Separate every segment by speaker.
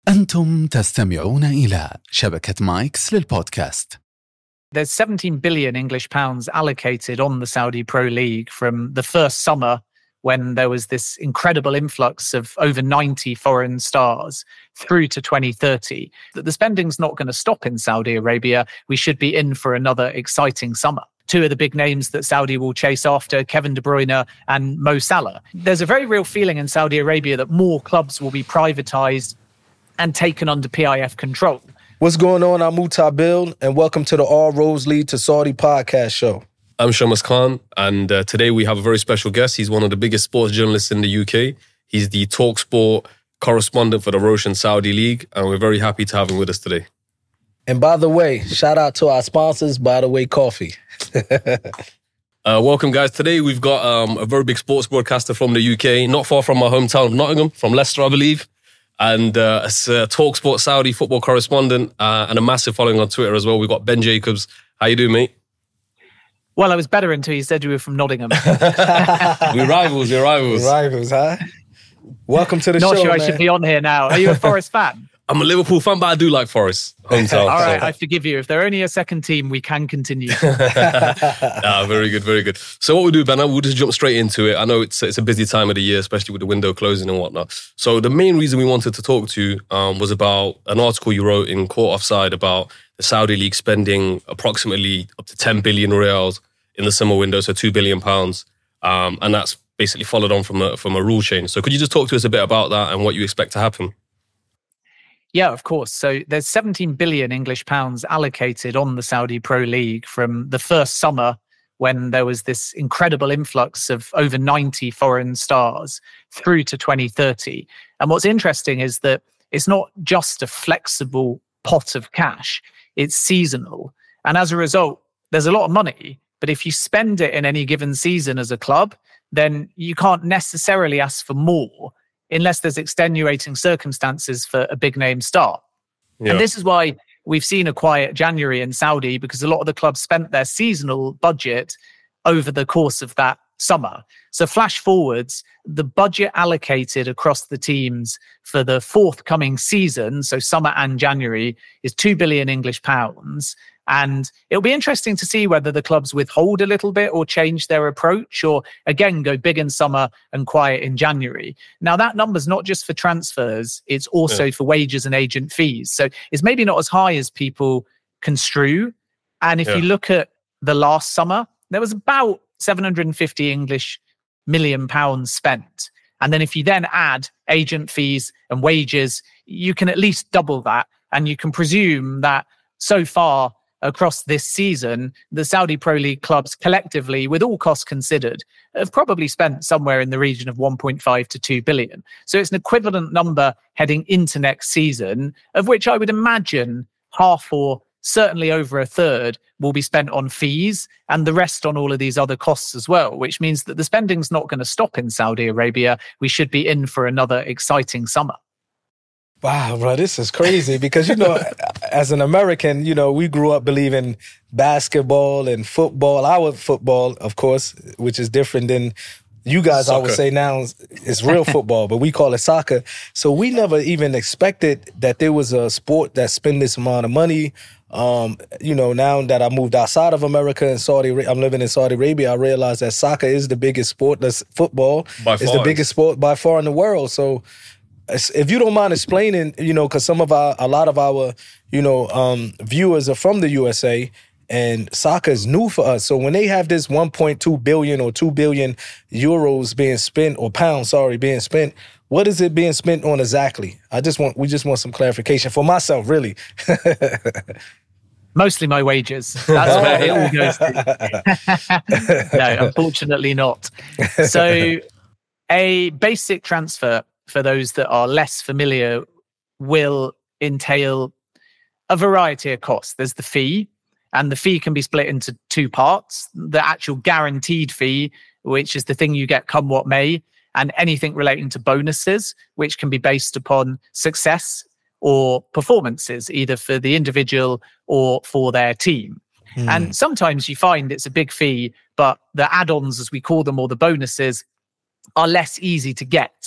Speaker 1: أنتم تستمعون إلى شبكة مايكس للبودكاست.
Speaker 2: There's 17 billion English pounds allocated on the Saudi Pro League from the first summer when there was this incredible influx of over 90 foreign stars through to 2030. That the spending's not going to stop in Saudi Arabia. We should be in for another exciting summer. Two of the big names that Saudi will chase after, Kevin De Bruyne and Mo Salah. There's a very real feeling in Saudi Arabia that more clubs will be privatized and taken under PIF control.
Speaker 3: What's going on? I'm Mutabil, and welcome to the All Roads Lead to Saudi podcast show.
Speaker 4: I'm Shamas Khan, and today we have a very special guest. He's one of the biggest sports journalists in the UK. He's the TalkSport correspondent for the Roshan Saudi League, and we're very happy to have him with us today.
Speaker 3: And by the way, shout out to our sponsors, By the Way Coffee.
Speaker 4: Welcome, guys. Today we've got a very big sports broadcaster from the UK, not far from my hometown of Nottingham, from Leicester, I believe. And a TalkSport Saudi football correspondent and a massive following on Twitter as well. We've got Ben Jacobs. How you doing, mate?
Speaker 2: Well, I was better until you said you were from Nottingham.
Speaker 4: We're rivals,
Speaker 3: huh? Welcome to the show,
Speaker 2: Not sure
Speaker 3: man.
Speaker 2: I should be on here now. Are you a Forest fan?
Speaker 4: I'm a Liverpool fan, but I do like Forest. Hometown.
Speaker 2: All right, I forgive you. If they're only a second team, we can continue.
Speaker 4: Very good, very good. So what we'll do, Ben, we'll just jump straight into it. I know it's a busy time of the year, especially with the window closing and whatnot. So the main reason we wanted to talk to you was about an article you wrote in Caught Offside about the Saudi League spending approximately up to 10 billion riyals in the summer window, so £2 billion. And that's basically followed on from a rule change. So could you just talk to us a bit about that and what you expect to happen?
Speaker 2: Yeah, of course. So there's 17 billion English pounds allocated on the Saudi Pro League from the first summer when there was this incredible influx of over 90 foreign stars through to 2030. And what's interesting is that it's not just a flexible pot of cash, it's seasonal. And as a result, there's a lot of money. But if you spend it in any given season as a club, then you can't necessarily ask for more unless there's extenuating circumstances for a big name star. Yeah. And this is why we've seen a quiet January in Saudi, because a lot of the clubs spent their seasonal budget over the course of that summer. So flash forwards, the budget allocated across the teams for the forthcoming season, so summer and January, is 2 billion English pounds. And it'll be interesting to see whether the clubs withhold a little bit or change their approach, or again go big in summer and quiet in January. Now, that number's not just for transfers, it's also for wages and agent fees. So it's maybe not as high as people construe. And if you look at the last summer, there was about 750 million pounds spent. And then if you then add agent fees and wages, you can at least double that. And you can presume that so far across this season, the Saudi Pro League clubs collectively, with all costs considered, have probably spent somewhere in the region of 1.5 to 2 billion. So it's an equivalent number heading into next season, of which I would imagine half or certainly over a third will be spent on fees and the rest on all of these other costs as well, which means that the spending's not going to stop in Saudi Arabia. We should be in for another exciting summer.
Speaker 3: Wow, bro, this is crazy because, as an American, we grew up believing basketball and football. Our football, of course, which is different than you guys, soccer. I would say now it's real football, but we call it soccer. So we never even expected that there was a sport that spent this amount of money. Now that I moved outside of America and I'm living in Saudi Arabia, I realized that soccer is the biggest sport. That's football is the biggest sport by far in the world. So if you don't mind explaining, because a lot of our, viewers are from the USA and soccer is new for us. So when they have this 1.2 billion or 2 billion euros being spent, or pounds, being spent, what is it being spent on exactly? We just want some clarification for myself, really.
Speaker 2: Mostly my wages. That's where it all goes to. No, unfortunately not. So a basic transfer, for those that are less familiar, will entail a variety of costs. There's the fee, and the fee can be split into two parts. The actual guaranteed fee, which is the thing you get come what may, and anything relating to bonuses, which can be based upon success or performances, either for the individual or for their team. And sometimes you find it's a big fee, but the add-ons, as we call them, or the bonuses, are less easy to get.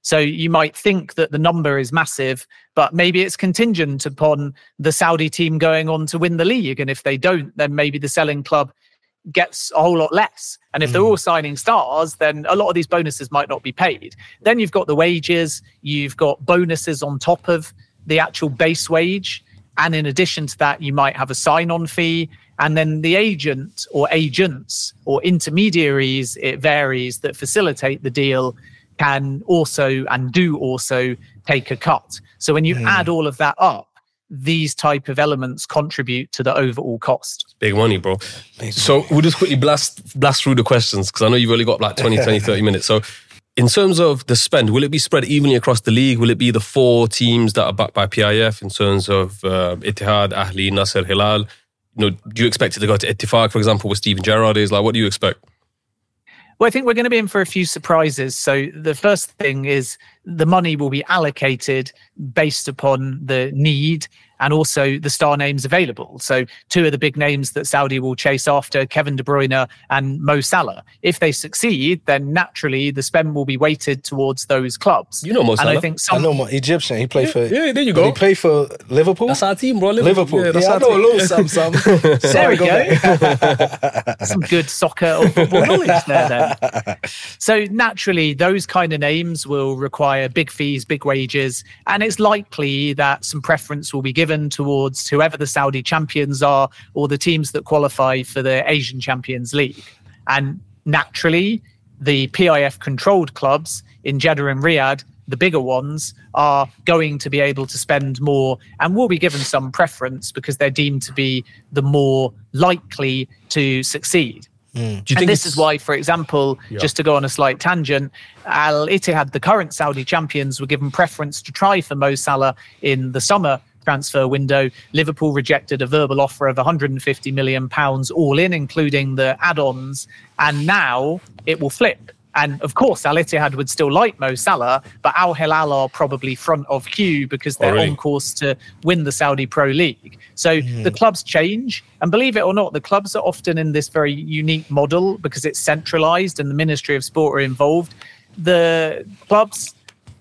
Speaker 2: So you might think that the number is massive, but maybe it's contingent upon the Saudi team going on to win the league. And if they don't, then maybe the selling club gets a whole lot less. And if they're all signing stars, then a lot of these bonuses might not be paid. Then you've got the wages, you've got bonuses on top of the actual base wage. And in addition to that, you might have a sign-on fee. And then the agent or agents or intermediaries, it varies, that facilitate the deal can also and do also take a cut. So when you add all of that up, these type of elements contribute to the overall cost.
Speaker 4: Big money, bro. So we'll just quickly blast through the questions because I know you've only got like 20, 30 minutes. So in terms of the spend, will it be spread evenly across the league? Will it be the 4 teams that are backed by PIF in terms of Ittihad, Ahli, Nasser, Hilal? Do you expect it to go to Ittifaq, for example, where Steven Gerrard is? Like, what do you expect?
Speaker 2: Well, I think we're going to be in for a few surprises. So the first thing is the money will be allocated based upon the need and also the star names available. So 2 of the big names that Saudi will chase after, Kevin De Bruyne and Mo Salah. If they succeed, then naturally the spend will be weighted towards those clubs.
Speaker 4: You know Mo Salah.
Speaker 2: And I think
Speaker 3: I know Egyptian. He played for...
Speaker 4: Yeah, there you go.
Speaker 3: He played for Liverpool?
Speaker 4: That's our team, bro.
Speaker 3: Liverpool.
Speaker 4: Yeah, that's
Speaker 3: I
Speaker 4: our
Speaker 3: know
Speaker 4: team.
Speaker 3: a little something.
Speaker 2: There we go. Some good soccer or football knowledge there then. So naturally, those kind of names will require big fees, big wages, and it's likely that some preference will be given towards whoever the Saudi champions are or the teams that qualify for the Asian Champions League. And naturally, the PIF-controlled clubs in Jeddah and Riyadh, the bigger ones, are going to be able to spend more and will be given some preference because they're deemed to be the more likely to succeed. And this is why, for example, just to go on a slight tangent, Al Ittihad, the current Saudi champions, were given preference to try for Mo Salah in the summer transfer window. Liverpool rejected a verbal offer of £150 million all in, including the add-ons. And now it will flip. And of course, Al Ittihad would still like Mo Salah, but Al Hilal are probably front of queue because they're on course to win the Saudi Pro League. So the clubs change. And believe it or not, the clubs are often in this very unique model because it's centralized and the Ministry of Sport are involved. The clubs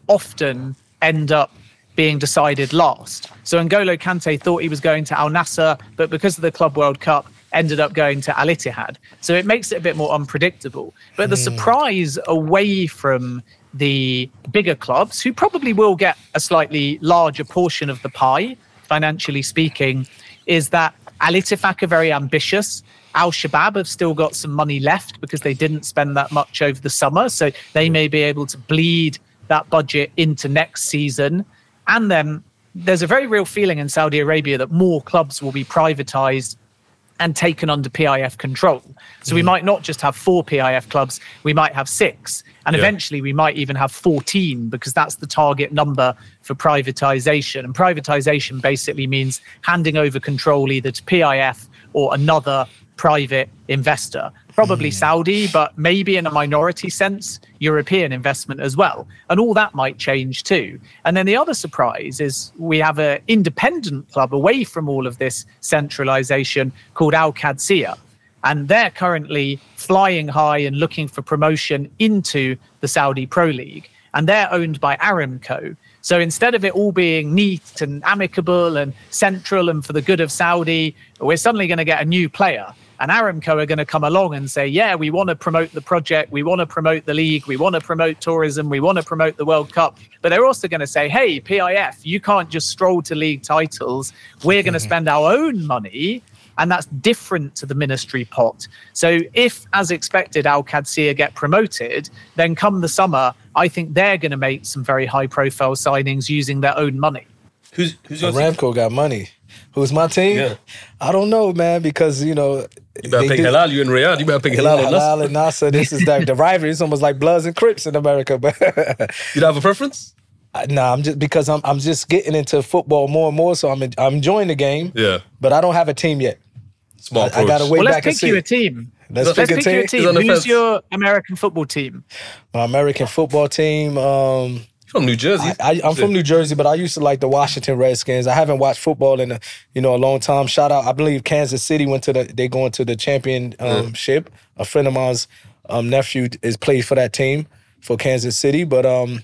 Speaker 2: often end up being decided last. So N'Golo Kante thought he was going to Al Nassr, but because of the Club World Cup, ended up going to Al Ittihad. So it makes it a bit more unpredictable. But the surprise away from the bigger clubs, who probably will get a slightly larger portion of the pie, financially speaking, is that Al Ittifaq are very ambitious. Al Shabab have still got some money left because they didn't spend that much over the summer. So they may be able to bleed that budget into next season. And then there's a very real feeling in Saudi Arabia that more clubs will be privatized and taken under PIF control. So we might not just have 4 PIF clubs, we might have 6. And eventually we might even have 14 because that's the target number for privatization. And privatization basically means handing over control either to PIF or another private investor. Probably Saudi, but maybe in a minority sense, European investment as well. And all that might change too. And then the other surprise is we have an independent club away from all of this centralization called Al Qadsiya. And they're currently flying high and looking for promotion into the Saudi Pro League. And they're owned by Aramco. So instead of it all being neat and amicable and central and for the good of Saudi, we're suddenly going to get a new player. And Aramco are going to come along and say, yeah, we want to promote the project, we want to promote the league, we want to promote tourism, we want to promote the World Cup. But they're also going to say, hey, PIF, you can't just stroll to league titles. We're going to spend our own money. And that's different to the ministry pot. So if, as expected, Al Qadsiya get promoted, then come the summer, I think they're going to make some very high-profile signings using their own money.
Speaker 4: Who's your
Speaker 3: Aramco got money. Who's my team?
Speaker 4: Yeah.
Speaker 3: I don't know, man, because,
Speaker 4: You better pick Hilal, you in Riyadh. You better pick Hilal and Nasser.
Speaker 3: Hilal and Nasser. This is the rivalry. It's almost like Bloods and Crips in America. But
Speaker 4: You don't have a preference?
Speaker 3: Nah, I'm just getting into football more and more, so I'm enjoying the game.
Speaker 4: Yeah.
Speaker 3: But I don't have a team yet.
Speaker 4: Smart
Speaker 3: I
Speaker 4: approach.
Speaker 3: gotta wait
Speaker 2: Well,
Speaker 3: back
Speaker 2: let's
Speaker 3: and
Speaker 2: pick you
Speaker 3: see.
Speaker 2: a team.
Speaker 3: Let's pick a
Speaker 2: you a
Speaker 3: team.
Speaker 4: He's on the
Speaker 2: Who's
Speaker 4: fence.
Speaker 2: your American football team?
Speaker 3: My American football team.
Speaker 4: From New Jersey.
Speaker 3: I'm from New Jersey, but I used to like the Washington Redskins. I haven't watched football in a long time. Shout out, I believe Kansas City they going to the championship. A friend of mine's nephew is played for that team for Kansas City. But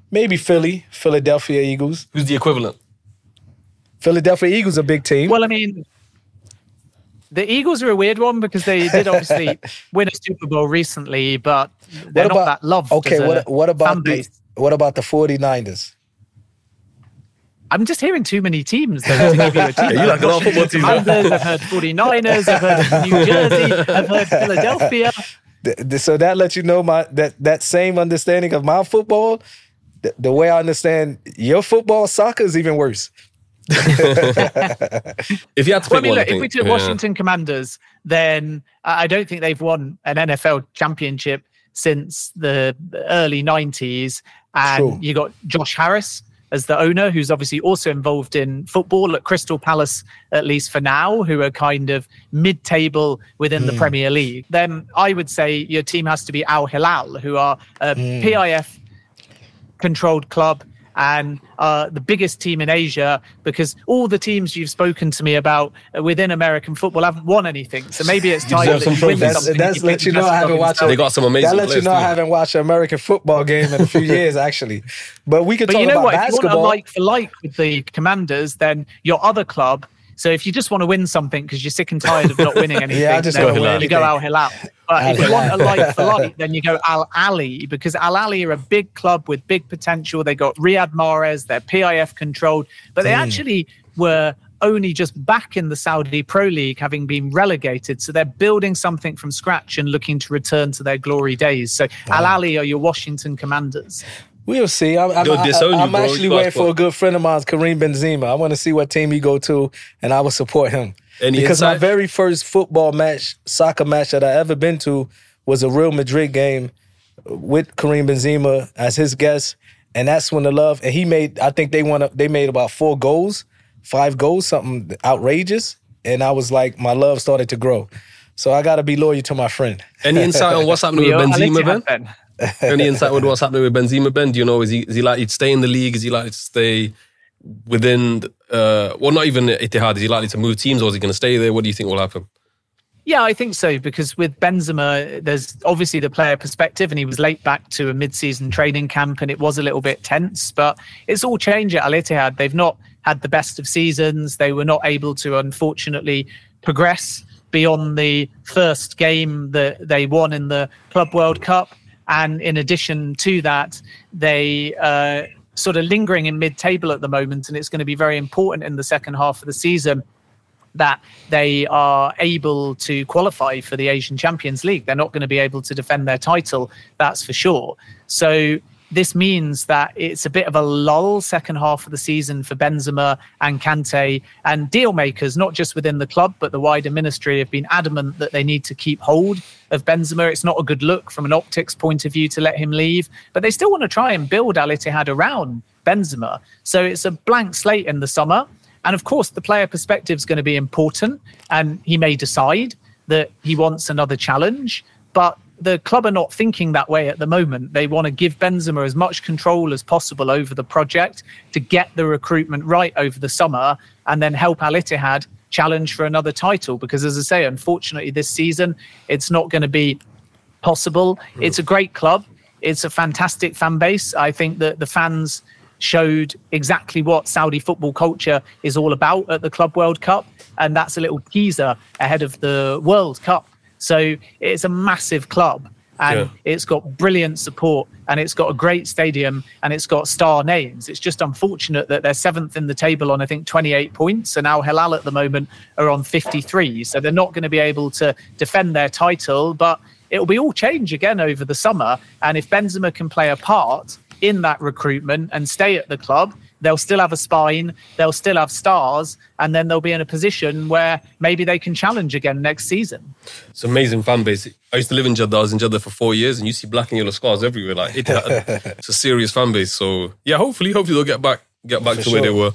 Speaker 3: Maybe Philadelphia Eagles.
Speaker 4: Who's the equivalent?
Speaker 3: Philadelphia Eagles are a big team.
Speaker 2: Well, I mean, the Eagles are a weird one because they did obviously win a Super Bowl recently, but they're not that loved.
Speaker 3: Okay, what about the 49ers?
Speaker 2: I'm just hearing too many teams though, to give you a team.
Speaker 4: You like a lot of football teams.
Speaker 2: I've heard 49ers, I've heard New Jersey, I've heard Philadelphia.
Speaker 3: So that lets you know that same understanding of my football. The way I understand your football, soccer is even worse.
Speaker 4: If you had to pick one,
Speaker 2: if we took Washington Commanders, then I don't think they've won an NFL championship since the early 90s. And you got Josh Harris as the owner, who's obviously also involved in football at Crystal Palace, at least for now, who are kind of mid-table within the Premier League. Then I would say your team has to be Al Hilal, who are a PIF-controlled club and the biggest team in Asia, because all the teams you've spoken to me about within American football haven't won anything. So maybe it's time that you win something.
Speaker 3: That's let you know I haven't watched.
Speaker 4: They got some amazing.
Speaker 3: That lets you know I haven't watched an American football game in a few years, actually. But we could talk about basketball. If you want a like for like with the Commanders, then your other club. So if you just want to win something because you're sick and tired of not winning anything, then you go Al Hilal. But if you want a like for like, then you go Al Ahly, because Al Ahly are a big club with big potential. They got Riyad Mahrez, they're PIF controlled, but they actually were only just back in the Saudi Pro League, having been relegated. So they're building something from scratch and looking to return to their glory days. So Al Ahly are your Washington Commanders. We'll see. I'm actually waiting for a good friend of mine, Kareem Benzema. I want to see what team he go to, and I will support him. Because my very first soccer match that I ever been to was a Real Madrid game with Kareem Benzema as his guest, and that's when the love. And I think they made about 5 goals, something outrageous, and I was like, my love started to grow. So I got to be loyal to my friend.
Speaker 4: Any insight on what's happening with Benzema, Ben? Any insight on what's happening with Benzema, Ben? Do you know, is he likely to stay in the league? Is he likely to stay within, not even Etihad? Is he likely to move teams, or is he going to stay there? What do you think will happen?
Speaker 2: Yeah, I think so, because with Benzema, there's obviously the player perspective, and he was late back to a mid-season training camp, and it was a little bit tense, but it's all changed at Al Ittihad. They've not had the best of seasons. They were not able to, unfortunately, progress beyond the first game that they won in the Club World Cup. And in addition to that, they sort of lingering in mid-table at the moment, and it's going to be very important in the second half of the season that they are able to qualify for the Asian Champions League. They're not going to be able to defend their title, that's for sure. So this means that it's a bit of a lull second half of the season for Benzema and Kante, and deal makers, not just within the club, but the wider ministry, have been adamant that they need to keep hold of Benzema. It's not a good look from an optics point of view to let him leave, but they still want to try and build Al Ittihad around Benzema. So it's a blank slate in the summer. And of course, the player perspective is going to be important, and he may decide that he wants another challenge, but the club are not thinking that way at the moment. They want to give Benzema as much control as possible over the project to get the recruitment right over the summer, and then help Al Ittihad challenge for another title. Because as I say, unfortunately, this season, it's not going to be possible. It's a great club. It's a fantastic fan base. I think that the fans showed exactly what Saudi football culture is all about at the Club World Cup. And that's a little teaser ahead of the World Cup. So it's a massive club, and it's got brilliant support, and it's got a great stadium, and it's got star names. It's just unfortunate that they're 7th in the table on, I think, 28 points, and Al Hilal at the moment are on 53. So they're not going to be able to defend their title, but it'll be all change again over the summer. And if Benzema can play a part in that recruitment and stay at the club, they'll still have a spine, they'll still have stars, and then they'll be in a position where maybe they can challenge again next season.
Speaker 4: It's an amazing fan base. I used to live in Jeddah. I was in Jeddah for 4 years, and you see black and yellow scars everywhere. Like it's a serious fan base. So yeah, hopefully they'll get back to where they were.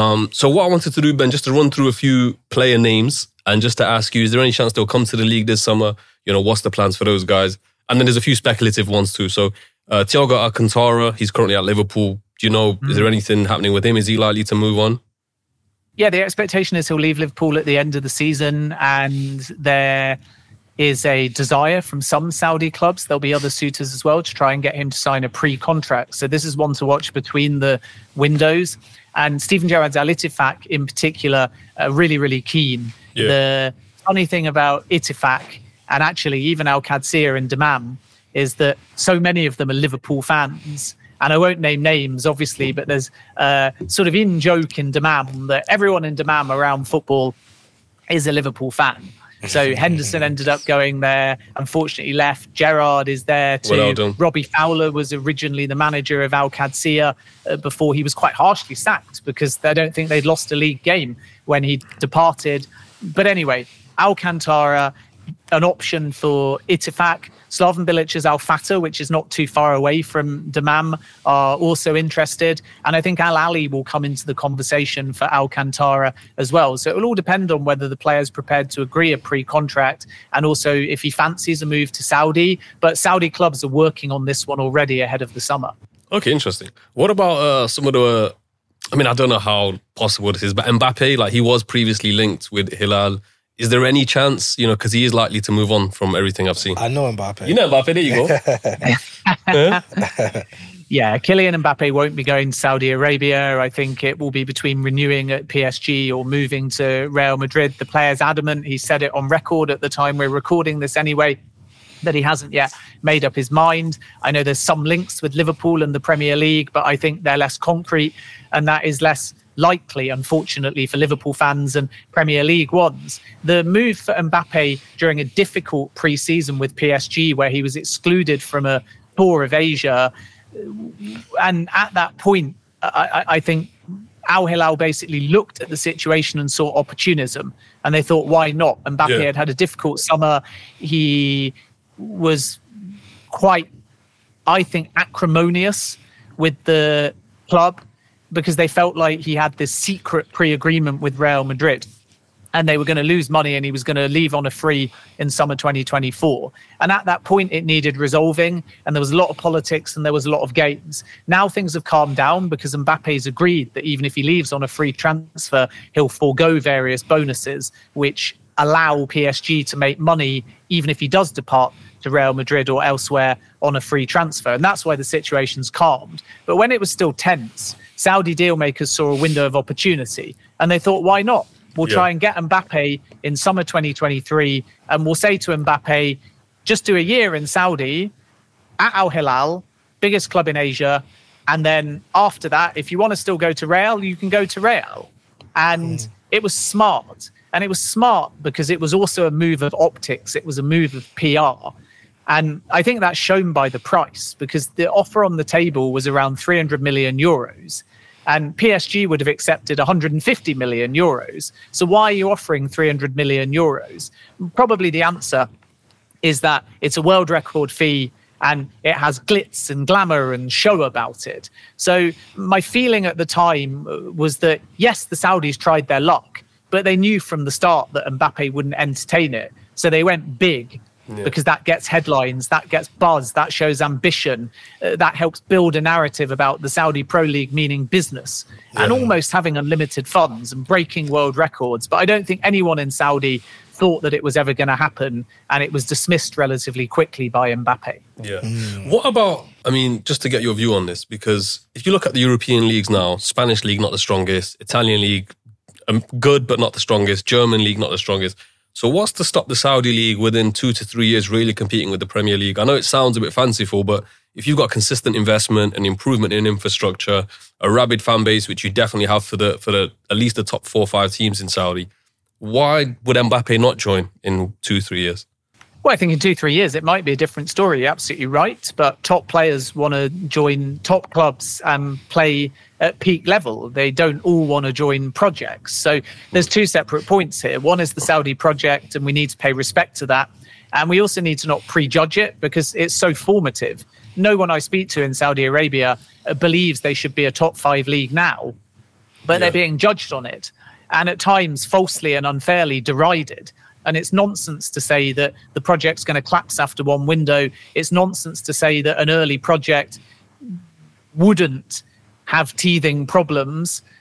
Speaker 4: So what I wanted to do, Ben, just to run through a few player names, and just to ask you, is there any chance they'll come to the league this summer? You know, what's the plans for those guys? And then there's a few speculative ones too. So Thiago Alcantara, he's currently at Liverpool. Do you know, is there anything happening with him? Is he likely to move on?
Speaker 2: Yeah, the expectation is he'll leave Liverpool at the end of the season, and they're is a desire from some Saudi clubs. There'll be other suitors as well to try and get him to sign a pre-contract. So this is one to watch between the windows. And Stephen Gerrard's Al Ittifaq in particular, really, really keen. Yeah. The funny thing about Ittifaq, and actually even Al Qadsiya and Dammam, is that so many of them are Liverpool fans. And I won't name names, obviously, but there's a sort of in-joke in Dammam that everyone in Dammam around football is a Liverpool fan. So Henderson ended up going there, unfortunately left. Gerrard is there too. Well, Robbie Fowler was originally the manager of Al Qadsiya before he was quite harshly sacked because I don't think they'd lost a league game when he departed. But anyway, Alcantara, an option for Ittifaq. Slaven Bilic's Al Fatah, which is not too far away from Dammam, are also interested. And I think Al Ahly will come into the conversation for Alcantara as well. So it will all depend on whether the player's prepared to agree a pre-contract and also if he fancies a move to Saudi. But Saudi clubs are working on this one already ahead of the summer.
Speaker 4: Okay, interesting. What about some of the... I mean, I don't know how possible this is, but Mbappe, like he was previously linked with Hilal. Is there any chance, because he is likely to move on from everything I've seen?
Speaker 3: I know Mbappe.
Speaker 4: You know Mbappe, there you go.
Speaker 2: Yeah, Kylian Mbappe won't be going to Saudi Arabia. I think it will be between renewing at PSG or moving to Real Madrid. The player's adamant. He said it on record at the time we're recording this anyway, that he hasn't yet made up his mind. I know there's some links with Liverpool and the Premier League, but I think they're less concrete and that is less likely, unfortunately, for Liverpool fans and Premier League ones. The move for Mbappe during a difficult pre-season with PSG where he was excluded from a tour of Asia, and at that point, I think Al Hilal basically looked at the situation and saw opportunism, and they thought, why not? Mbappe had a difficult summer. He was quite, I think, acrimonious with the club because they felt like he had this secret pre-agreement with Real Madrid and they were going to lose money and he was going to leave on a free in summer 2024. And at that point, it needed resolving and there was a lot of politics and there was a lot of games. Now things have calmed down because Mbappe's agreed that even if he leaves on a free transfer, he'll forego various bonuses, which allow PSG to make money even if he does depart to Real Madrid or elsewhere on a free transfer. And that's why the situation's calmed. But when it was still tense, Saudi dealmakers saw a window of opportunity and they thought, why not? We'll try and get Mbappe in summer 2023 and we'll say to Mbappe, just do a year in Saudi at Al Hilal, biggest club in Asia. And then after that, if you want to still go to Real, you can go to Real. And it was smart. And it was smart because it was also a move of optics. It was a move of PR. And I think that's shown by the price because the offer on the table was around 300 million euros and PSG would have accepted 150 million euros. So why are you offering 300 million euros? Probably the answer is that it's a world record fee and it has glitz and glamour and show about it. So my feeling at the time was that, yes, the Saudis tried their luck, but they knew from the start that Mbappe wouldn't entertain it. So they went big. Because that gets headlines, that gets buzz, that shows ambition, that helps build a narrative about the Saudi Pro League meaning business and almost having unlimited funds and breaking world records. But I don't think anyone in Saudi thought that it was ever going to happen and it was dismissed relatively quickly by Mbappe.
Speaker 4: Yeah. What about, I mean, just to get your view on this, because if you look at the European leagues now, Spanish league not the strongest, Italian league good but not the strongest, German league not the strongest. So what's to stop the Saudi league within 2 to 3 years really competing with the Premier League? I know it sounds a bit fanciful, but if you've got consistent investment and improvement in infrastructure, a rabid fan base, which you definitely have for the at least the top 4 or 5 teams in Saudi, why would Mbappe not join in 2-3 years?
Speaker 2: Well, I think in 2-3 years, it might be a different story. You're absolutely right. But top players want to join top clubs and play at peak level. They don't all want to join projects. So there's 2 separate points here. One is the Saudi project, and we need to pay respect to that. And we also need to not prejudge it because it's so formative. No one I speak to in Saudi Arabia believes they should be a top 5 league now, but they're being judged on it. And at times falsely and unfairly derided. And it's nonsense to say that the project's going to collapse after one window. It's nonsense to say that an early project wouldn't have teething problems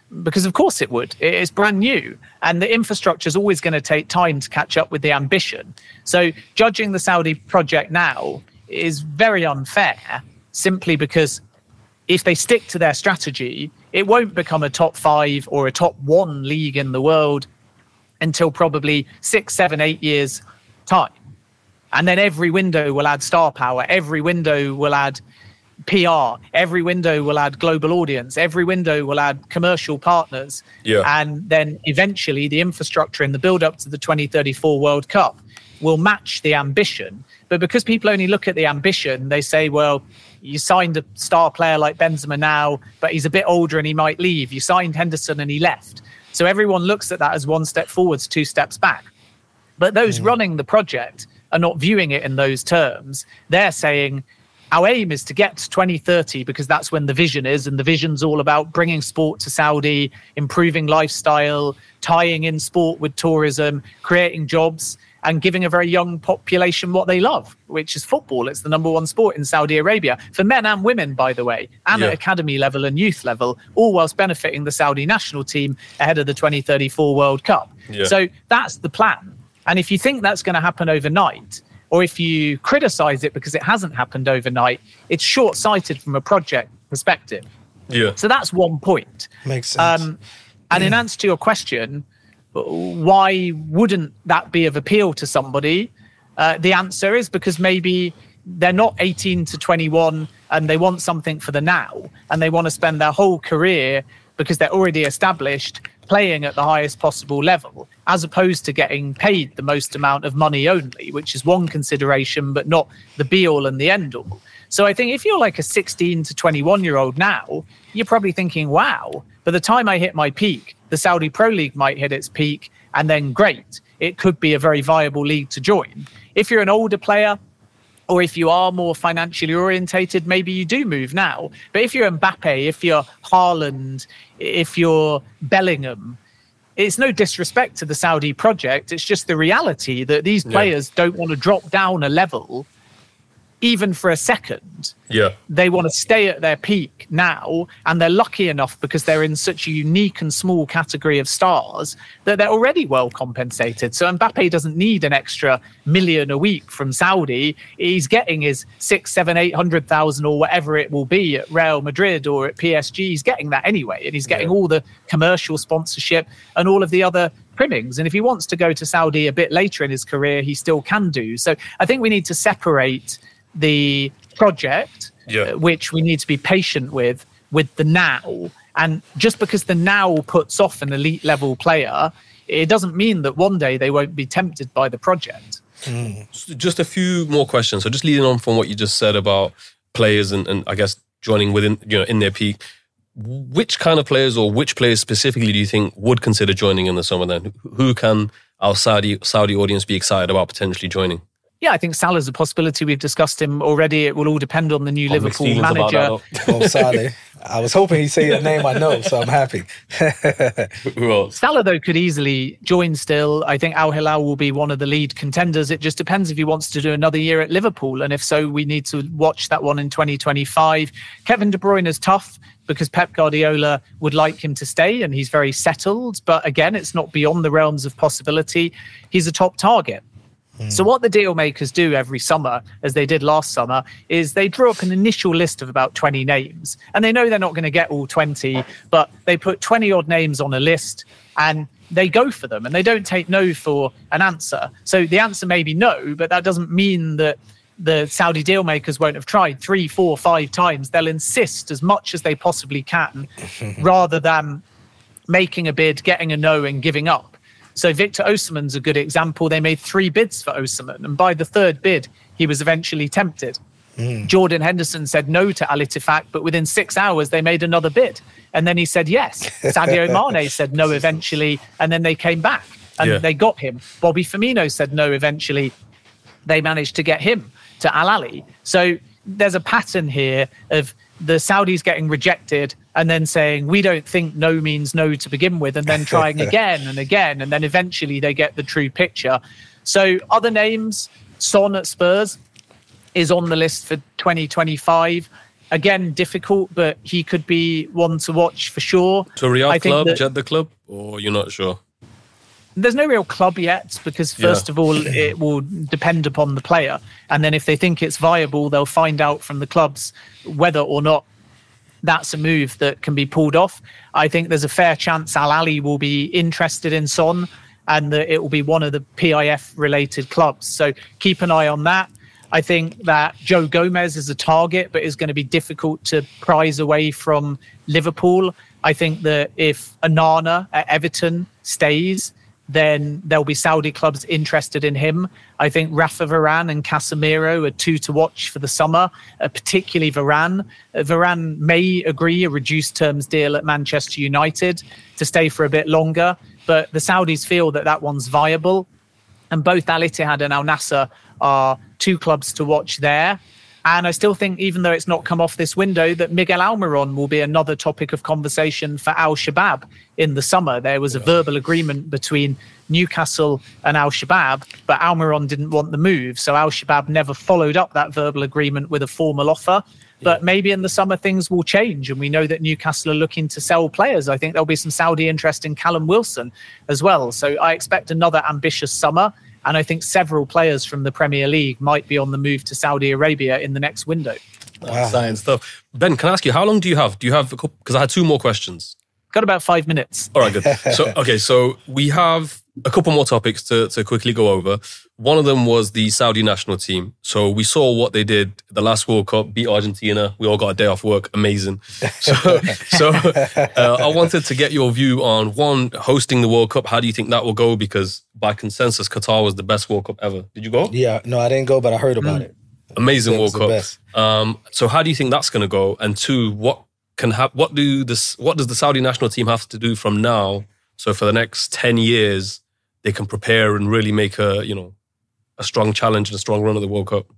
Speaker 2: Because of course it would. It is brand new. And the infrastructure is always going to take time to catch up with the ambition. So judging the Saudi project now is very unfair, simply because if they stick to their strategy, it won't become a top 5 or a top 1 league in the world until probably 6, 7, 8 years time. And then every window will add star power. Every window will add PR. Every window will add global audience. Every window will add commercial partners.
Speaker 4: Yeah.
Speaker 2: And then eventually the infrastructure in the build up to the 2034 World Cup will match the ambition. But because people only look at the ambition, they say, well, you signed a star player like Benzema now, but he's a bit older and he might leave. You signed Henderson and he left. So everyone looks at that as 1 step forwards, 2 steps back. But those running the project are not viewing it in those terms. They're saying, our aim is to get to 2030 because that's when the vision is. And the vision's all about bringing sport to Saudi, improving lifestyle, tying in sport with tourism, creating jobs, and giving a very young population what they love, which is football. It's the number 1 sport in Saudi Arabia for men and women, by the way, and at academy level and youth level, all whilst benefiting the Saudi national team ahead of the 2034 World Cup.
Speaker 4: Yeah.
Speaker 2: So that's the plan. And if you think that's going to happen overnight, or if you criticize it because it hasn't happened overnight, it's short-sighted from a project perspective.
Speaker 4: Yeah.
Speaker 2: So that's one point.
Speaker 3: Makes sense.
Speaker 2: And in answer to your question, why wouldn't that be of appeal to somebody? The answer is because maybe they're not 18 to 21 and they want something for the now, and they want to spend their whole career, because they're already established, playing at the highest possible level, as opposed to getting paid the most amount of money only, which is one consideration, but not the be-all and the end-all. So I think if you're like a 16 to 21-year-old now, you're probably thinking, wow, by the time I hit my peak, the Saudi Pro League might hit its peak, and then great, it could be a very viable league to join. If you're an older player, or if you are more financially orientated, maybe you do move now. But if you're Mbappe, if you're Haaland, if you're Bellingham, it's no disrespect to the Saudi project. It's just the reality that these players don't want to drop down a level, even for a second.
Speaker 4: Yeah.
Speaker 2: They want to stay at their peak now, and they're lucky enough because they're in such a unique and small category of stars that they're already well compensated. So Mbappe doesn't need an extra million a week from Saudi. He's getting his 6, 7, 800,000 or whatever it will be at Real Madrid or at PSG. He's getting that anyway, and he's getting all the commercial sponsorship and all of the other trimmings. And if he wants to go to Saudi a bit later in his career, he still can do. So I think we need to separate the project, which we need to be patient with the now. And just because the now puts off an elite level player, it doesn't mean that one day they won't be tempted by the project.
Speaker 4: Just a few more questions. So just leading on from what you just said about players and I guess joining within, in their peak, which kind of players or which players specifically do you think would consider joining in the summer then? Who can our Saudi audience be excited about potentially joining?
Speaker 2: Yeah, I think Salah's a possibility. We've discussed him already. It will all depend on the new Liverpool manager.
Speaker 3: Salah. I was hoping he'd say a name I know, so I'm happy.
Speaker 4: Who else?
Speaker 2: Salah, though, could easily join still. I think Al Hilal will be one of the lead contenders. It just depends if he wants to do another year at Liverpool. And if so, we need to watch that one in 2025. Kevin De Bruyne is tough because Pep Guardiola would like him to stay and he's very settled. But again, it's not beyond the realms of possibility. He's a top target. So what the deal makers do every summer, as they did last summer, is they draw up an initial list of about 20 names. And they know they're not going to get all 20, but they put 20 odd names on a list and they go for them and they don't take no for an answer. So the answer may be no, but that doesn't mean that the Saudi deal makers won't have tried 3, 4, 5 times. They'll insist as much as they possibly can rather than making a bid, getting a no and giving up. So Victor Osimhen's a good example. They made 3 bids for Osimhen, and by the 3rd bid, he was eventually tempted. Jordan Henderson said no to Al Ittifaq, but within 6 hours, they made another bid. And then he said yes. Sadio Mane said no eventually, and then they came back, and they got him. Bobby Firmino said no eventually. They managed to get him to Al Ahly. So there's a pattern here of the Saudis getting rejected and then saying, we don't think no means no to begin with, and then trying again and again, and then eventually they get the true picture. So other names, Son at Spurs is on the list for 2025. again, difficult, but he could be one to watch for sure.
Speaker 4: So Riyadh club, Jeddah club, or you're not sure?
Speaker 2: There's no real club yet because first of all, it will depend upon the player. And then if they think it's viable, they'll find out from the clubs whether or not that's a move that can be pulled off. I think there's a fair chance Al Ahly will be interested in Son and that it will be one of the PIF related clubs. So keep an eye on that. I think that Joe Gomez is a target, but is going to be difficult to prize away from Liverpool. I think that if Onana at Everton stays, then there'll be Saudi clubs interested in him. I think Rafa Varane and Casemiro are two to watch for the summer, particularly Varane. Varane may agree a reduced terms deal at Manchester United to stay for a bit longer, but the Saudis feel that that one's viable. And both Al Ittihad and Al Nassr are two clubs to watch there. And I still think, even though it's not come off this window, that Miguel Almiron will be another topic of conversation for Al Shabab in the summer. There was a verbal agreement between Newcastle and Al Shabab, but Almiron didn't want the move. So Al Shabab never followed up that verbal agreement with a formal offer. But maybe in the summer things will change. And we know that Newcastle are looking to sell players. I think there'll be some Saudi interest in Callum Wilson as well. So I expect another ambitious summer. And I think several players from the Premier League might be on the move to Saudi Arabia in the next window.
Speaker 4: Exciting stuff. Ben, can I ask you, how long do you have? Do you have a couple? Because I had two more questions.
Speaker 2: Got about 5 minutes.
Speaker 4: All right, good. So we have a couple more topics to quickly go over. One of them was the Saudi national team. So we saw what they did the last World Cup, beat Argentina. We all got a day off work. Amazing. So I wanted to get your view on, one, hosting the World Cup. How do you think that will go? Because by consensus, Qatar was the best World Cup ever. Did you go?
Speaker 3: Yeah, no, I didn't go, but I heard about it.
Speaker 4: Amazing World Cup. So how do you think that's going to go? And two, what does the Saudi national team have to do from now, so for the next 10 years they can prepare and really make a strong challenge and a strong run at the World Cup?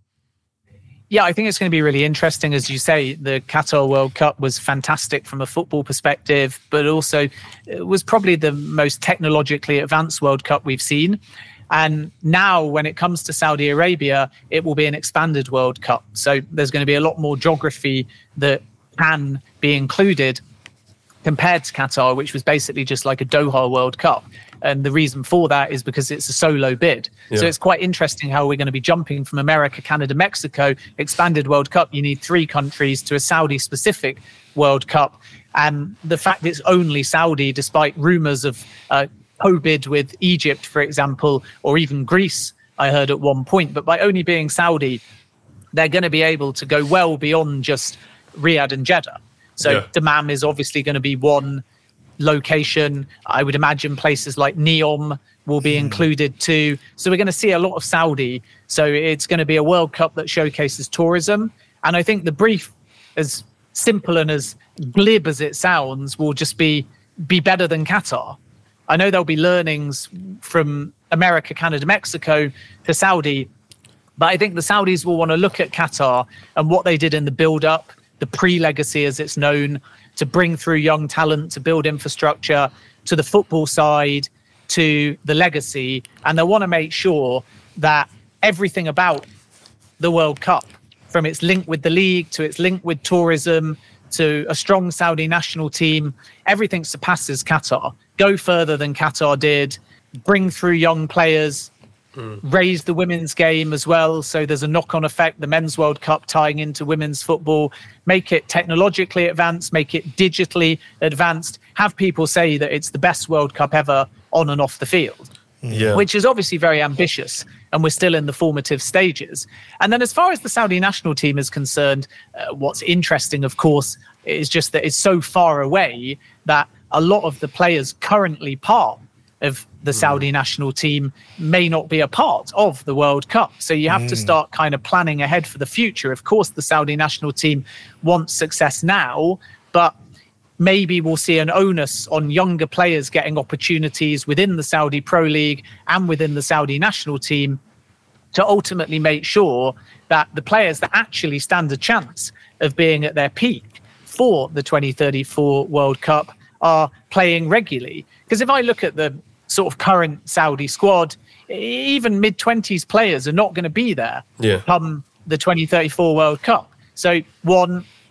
Speaker 2: Yeah, I think it's going to be really interesting. As you say, the Qatar World Cup was fantastic from a football perspective, but also it was probably the most technologically advanced World Cup we've seen. And now when it comes to Saudi Arabia, it will be an expanded World Cup. So there's going to be a lot more geography that can be included compared to Qatar, which was basically just like a Doha World Cup. And the reason for that is because it's a solo bid. So it's quite interesting how we're going to be jumping from America, Canada, Mexico, expanded World Cup. You need 3 countries to a Saudi-specific World Cup. And the fact it's only Saudi, despite rumours of co-bid with Egypt, for example, or even Greece, I heard at one point. But by only being Saudi, they're going to be able to go well beyond just Riyadh and Jeddah. So Dammam is obviously going to be one location. I would imagine places like Neom will be included too. So we're going to see a lot of Saudi. So it's going to be a World Cup that showcases tourism. And I think the brief, as simple and as glib as it sounds, will just be better than Qatar. I know there'll be learnings from America, Canada, Mexico to Saudi, but I think the Saudis will want to look at Qatar and what they did in the build-up, the pre-legacy as it's known, to bring through young talent, to build infrastructure, to the football side, to the legacy. And they want to make sure that everything about the World Cup, from its link with the league to its link with tourism to a strong Saudi national team, everything surpasses Qatar. Go further than Qatar did, bring through young players, raise the women's game as well. So there's a knock-on effect, the Men's World Cup tying into women's football, make it technologically advanced, make it digitally advanced, have people say that it's the best World Cup ever on and off the field, which is obviously very ambitious. And we're still in the formative stages. And then as far as the Saudi national team is concerned, what's interesting, of course, is just that it's so far away that a lot of the players currently part of the Saudi national team may not be a part of the World Cup. So you have to start kind of planning ahead for the future. Of course, the Saudi national team wants success now, but maybe we'll see an onus on younger players getting opportunities within the Saudi Pro League and within the Saudi national team to ultimately make sure that the players that actually stand a chance of being at their peak for the 2034 World Cup are playing regularly. Because if I look at the sort of current Saudi squad, even mid-20s players are not going to be there come the 2034 World Cup. So one,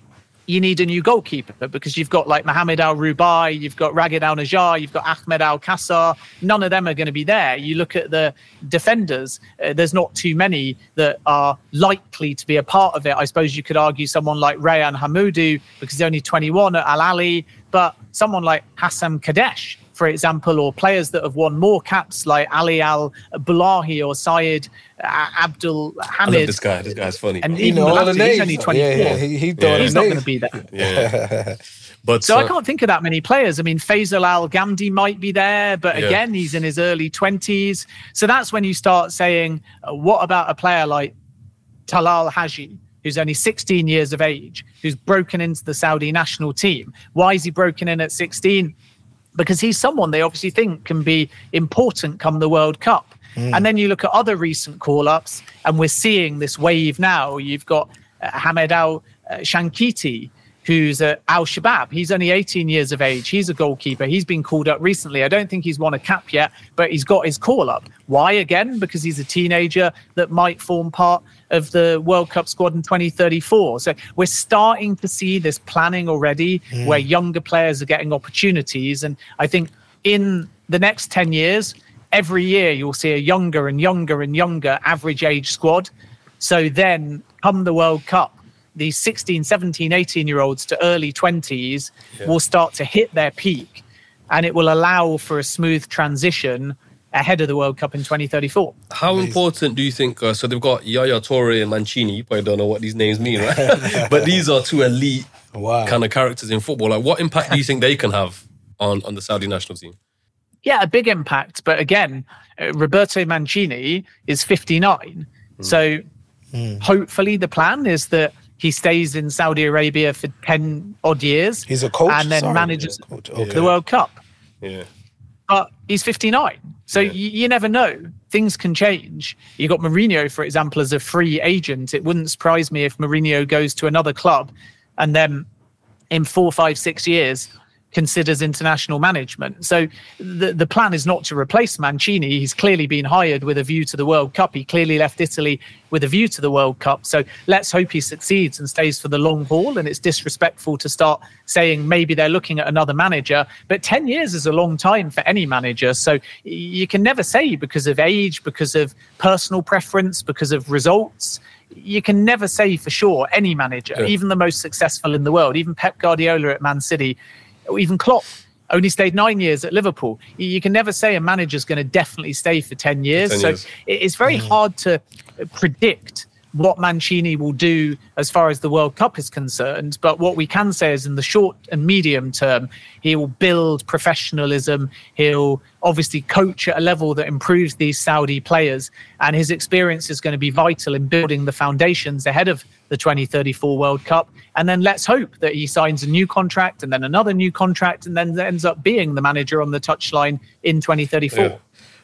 Speaker 2: you need a new goalkeeper because you've got like Mohamed Al Rubai, you've got Ragid Al Najjar, you've got Ahmed Al Kassar. None of them are going to be there. You look at the defenders, there's not too many that are likely to be a part of it. I suppose you could argue someone like Rayhan Hamoudou because he's only 21 at Al Ahly, but someone like Hassam Kadesh, for example, or players that have won more caps like Ali Al Bulahi or Syed Abdul Hamid.
Speaker 4: I love this guy. This guy's funny.
Speaker 2: And even
Speaker 3: all the names.
Speaker 2: He's only 24. He's not going to be there.
Speaker 4: Yeah. But
Speaker 2: so I can't think of that many players. I mean, Faisal Al Ghamdi might be there, but again, he's in his early 20s. So that's when you start saying, what about a player like Talal Haji, who's only 16 years of age, who's broken into the Saudi national team? Why is he broken in at 16? Because he's someone they obviously think can be important come the World Cup. And then you look at other recent call-ups, and we're seeing this wave now. You've got Hamed Al Shankiti, who's at Al Shabab. He's only 18 years of age. He's a goalkeeper. He's been called up recently. I don't think he's won a cap yet, but he's got his call-up. Why? Again, because he's a teenager that might form part of the World Cup squad in 2034. So we're starting to see this planning already where younger players are getting opportunities. And I think in the next 10 years, every year you'll see a younger and younger and younger average age squad. So then come the World Cup, these 16, 17, 18-year-olds to early 20s will start to hit their peak, and it will allow for a smooth transition ahead of the World Cup in 2034.
Speaker 4: How important do you think, so they've got Yaya Toure and Mancini, you probably don't know what these names mean, right? But these are two elite kind of characters in football. Like, what impact do you think they can have on the Saudi national team?
Speaker 2: Yeah, a big impact. But again, Roberto Mancini is 59. So hopefully the plan is that he stays in Saudi Arabia for 10 odd years.
Speaker 3: He's a coach?
Speaker 2: And then manages the World Cup.
Speaker 4: Yeah.
Speaker 2: But he's 59. So you never know. Things can change. You got Mourinho, for example, as a free agent. It wouldn't surprise me if Mourinho goes to another club and then in 4, 5, 6 years considers international management. So the plan is not to replace Mancini. He's clearly been hired with a view to the World Cup. He clearly left Italy with a view to the World Cup. So let's hope he succeeds and stays for the long haul. And it's disrespectful to start saying maybe they're looking at another manager. But 10 years is a long time for any manager. So you can never say because of age, because of personal preference, because of results. You can never say for sure any manager, even the most successful in the world, even Pep Guardiola at Man City, or even Klopp, only stayed 9 years at Liverpool. You can never say a manager's going to definitely stay for 10 years. So it's very hard to predict what Mancini will do as far as the World Cup is concerned. But what we can say is in the short and medium term, he will build professionalism. He'll obviously coach at a level that improves these Saudi players. And his experience is going to be vital in building the foundations ahead of the 2034 World Cup. And then let's hope that he signs a new contract and then another new contract and then ends up being the manager on the touchline in 2034.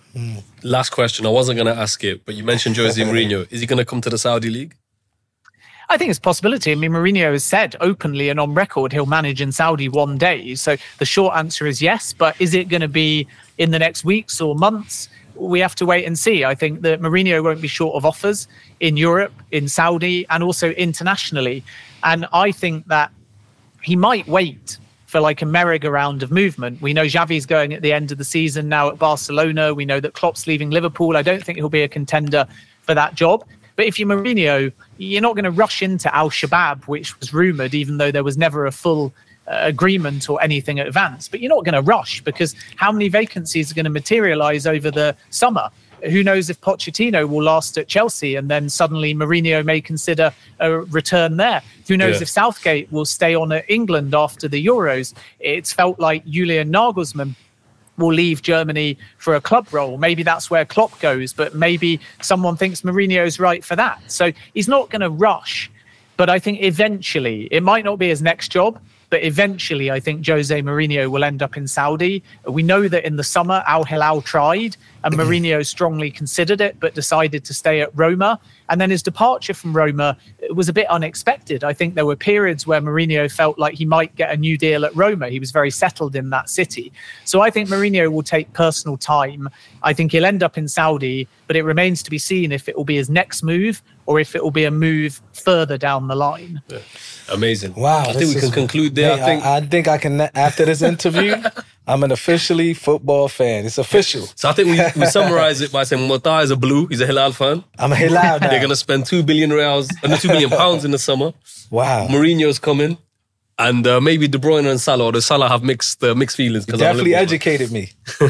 Speaker 4: Last question. I wasn't going to ask it, but you mentioned Jose Mourinho. Is he going to come to the Saudi League?
Speaker 2: I think it's a possibility. I mean, Mourinho has said openly and on record he'll manage in Saudi one day. So the short answer is yes. But is it going to be in the next weeks or months? We have to wait and see. I think that Mourinho won't be short of offers in Europe, in Saudi, and also internationally. And I think that he might wait for like a merry-go-round of movement. We know Xavi's going at the end of the season now at Barcelona. We know that Klopp's leaving Liverpool. I don't think he'll be a contender for that job. But if you're Mourinho, you're not going to rush into Al Shabab, which was rumoured, even though there was never a full agreement or anything advanced. But you're not going to rush because how many vacancies are going to materialise over the summer? Who knows if Pochettino will last at Chelsea and then suddenly Mourinho may consider a return there. Who knows if Southgate will stay on at England after the Euros. It's felt like Julian Nagelsmann will leave Germany for a club role. Maybe that's where Klopp goes, but maybe someone thinks Mourinho's right for that. So he's not going to rush. But I think eventually, it might not be his next job, but eventually I think Jose Mourinho will end up in Saudi. We know that in the summer, Al Hilal tried and Mourinho strongly considered it, but decided to stay at Roma. And then his departure from Roma was a bit unexpected. I think there were periods where Mourinho felt like he might get a new deal at Roma. He was very settled in that city. So I think Mourinho will take personal time. I think he'll end up in Saudi, but it remains to be seen if it will be his next move or if it will be a move further down the line.
Speaker 4: Yeah. Amazing.
Speaker 3: Wow.
Speaker 4: I think we can conclude there.
Speaker 3: I think I can, after this interview, I'm an officially football fan. It's official.
Speaker 4: So I think we summarize it by saying Mota is a blue. He's a Hilal fan.
Speaker 3: I'm a Hilal now.
Speaker 4: They're going to spend £2 billion in the summer.
Speaker 3: Wow.
Speaker 4: Mourinho's coming. And maybe De Bruyne and Salah, or the Salah have mixed feelings.
Speaker 3: You definitely educated me.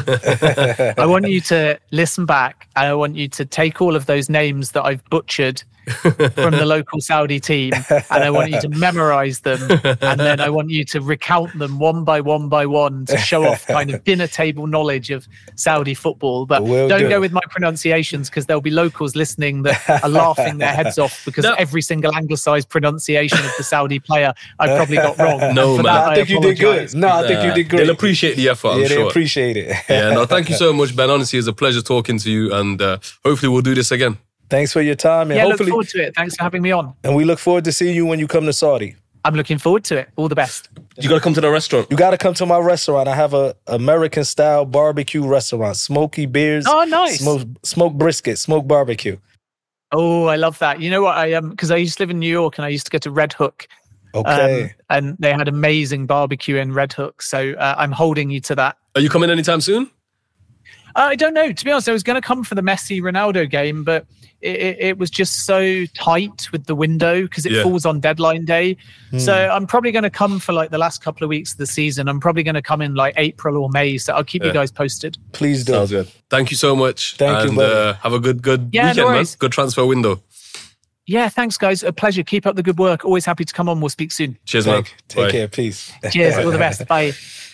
Speaker 2: I want you to listen back, and I want you to take all of those names that I've butchered from the local Saudi team, and I want you to memorize them, and then I want you to recount them one by one to show off kind of dinner table knowledge of Saudi football. But don't go with my pronunciations, because there'll be locals listening that are laughing their heads off because every single anglicised pronunciation of the Saudi player I've probably got wrong.
Speaker 4: No, man.
Speaker 3: I think you did good. No, I think you did great.
Speaker 4: They'll appreciate the effort, I'm sure.
Speaker 3: Yeah, they appreciate it.
Speaker 4: Yeah, no, thank you so much, Ben. Honestly, it's a pleasure talking to you, and hopefully we'll do this again.
Speaker 3: Thanks for your time. And
Speaker 2: look forward to it. Thanks for having me on.
Speaker 3: And we look forward to seeing you when you come to Saudi.
Speaker 2: I'm looking forward to it. All the best.
Speaker 4: You got to come to the restaurant.
Speaker 3: You got to come to my restaurant. I have a American-style barbecue restaurant. Smoky beers.
Speaker 2: Oh, nice.
Speaker 3: Smoked brisket, smoked barbecue.
Speaker 2: Oh, I love that. You know what? Because I used to live in New York and I used to go to Red Hook.
Speaker 3: Okay.
Speaker 2: And they had amazing barbecue in Red Hook. So I'm holding you to that.
Speaker 4: Are you coming anytime soon?
Speaker 2: I don't know. To be honest, I was going to come for the Messi-Ronaldo game, but it was just so tight with the window because it falls on deadline day. So I'm probably going to come for like the last couple of weeks of the season. I'm probably going to come in like April or May. So I'll keep you guys posted.
Speaker 3: Please do.
Speaker 4: Sounds good. Thank you so much.
Speaker 3: Thank you, buddy.
Speaker 4: Have a good weekend,
Speaker 2: no
Speaker 4: man. Good transfer window.
Speaker 2: Yeah, thanks, guys. A pleasure. Keep up the good work. Always happy to come on. We'll speak soon.
Speaker 4: Cheers, man.
Speaker 3: Take care. Peace.
Speaker 2: Cheers. All the best. Bye.